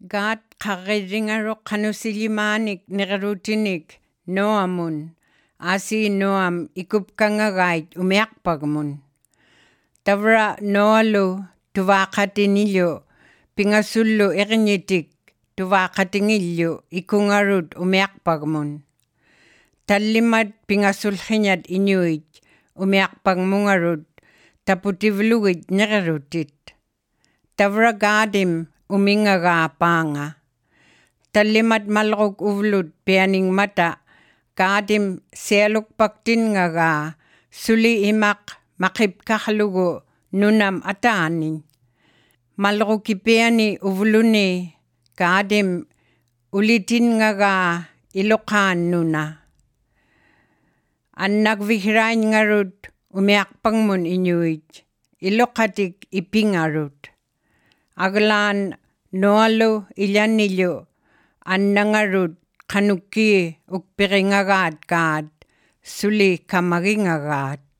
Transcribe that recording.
Gaat qaqirringaro qanusillimaanik niqerutinik noamun asi noam ikupkangagait umiaqpagmun. Tavra noalu tuvaqatinillu pingasullu iqnitik tuvaqatingillu ikungarut umiaqpagmun. Tallimat pingasulhiñat iñuit umiaqpagmungarut taputivlugit niqerutit. Tavra gaadim umingagaapanga. Tallimat malruk uvlut pianing mata gaadim sialukpaktingaga suli imaq maqipkaqlugu nunam ataanin. Malrukipiani uvluni gaadim ulitingaga iluqaan nuna. Annakvihrain ngarut umiaqpagmun iñuit iluqatik ipingarut. Aglaan noalu illanillu annangarut qanukki ukpiringagaat gaat suli kamagingagaat.